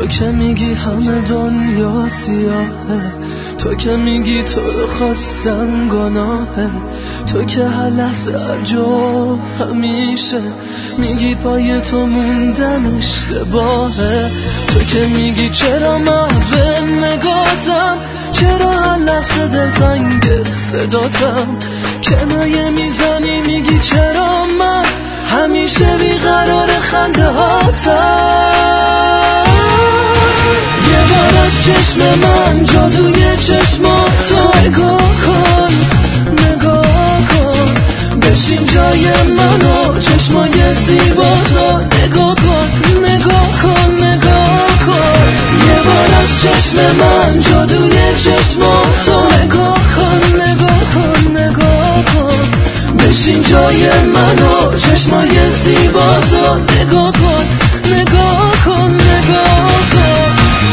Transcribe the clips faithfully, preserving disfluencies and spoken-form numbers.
تو که میگی همه دنیا سیاهه، تو که میگی تو رو خواستن گناهه، تو که هر لحظه هر جا همیشه میگی پای تو موندن اشتباهه، تو که میگی چرا محو نگاتم، چرا هر لحظه دلتنگ صداتم، کنایه میزنی میگی چرا من همیشه بیقرار خنده هاتم. یه بار از چشم من جادوی چشماتو نگاه کن، نگاه کن، بشین جای منو چشمای زیباتو نگاه کن، نگاه کن، نگاه کن. یه بار از چشم من جادوی چشماتو نگاه کن، نگاه کن، نگاه کن، بشین جای منو چشمای زیباتو نگاه کن، نگاه کن، نگاه کن.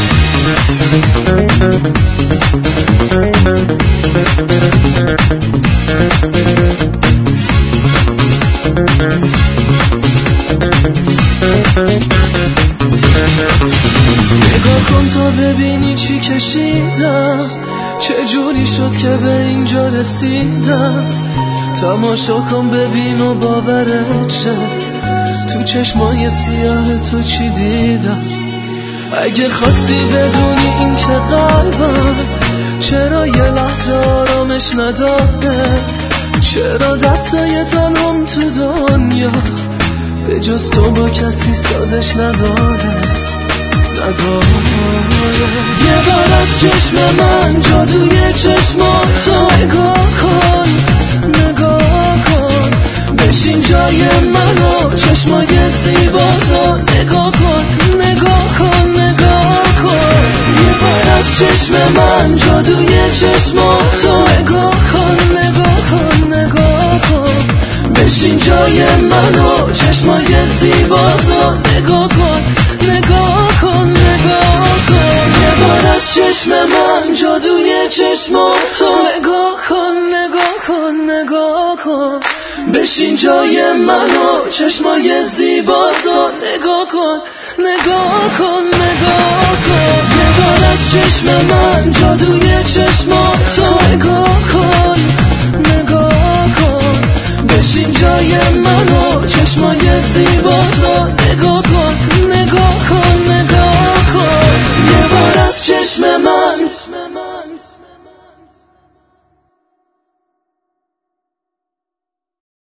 نگاه کن تا ببینی چی کشیدم، چه جوری شد که به اینجا رسیدم. تماشا کن ببین و باورت شه، تو چشمای سیاه تو چی دیدم. اگه خواستی بدونی این که قلبم چرا یه لحظه آرامش نداره، چرا دستای تنم تو دنیا به جز تو با کسی سازش نداره، نداره. یه بار از چشم من جادوی چشماتو نگاه کن، نگاه کن، بشین جای منو چشمای زیباتو نگاه کن، نگاه کن، نگاه کن. یه بار از چشم من جادوی چشماتو نگاه کن، نگاه کن، نگاه کن، بشین جای منو چشمای زیباتو نگاه کن، نگاه کن، نگاه کن. یه بار از چشم من جادوی چشماتو نگاه کن، نگاه کن، نگاه کن، بشین جای منو چشمای زیباتو نگاه کن، نگاه کن، نگاه کن. یه بار از چشم من جادوی چشماتو نگاه